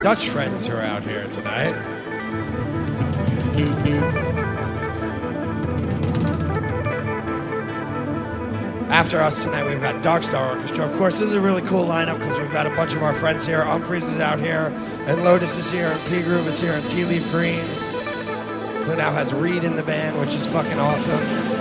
Dutch friends who are out here tonight. After us tonight, we've got Dark Star Orchestra. Of course, this is a really cool lineup because we've got a bunch of our friends here. Umphreys is out here, and Lotus is here, and P Groove is here, and Tea Leaf Green, who now has Reed in the band, which is fucking awesome.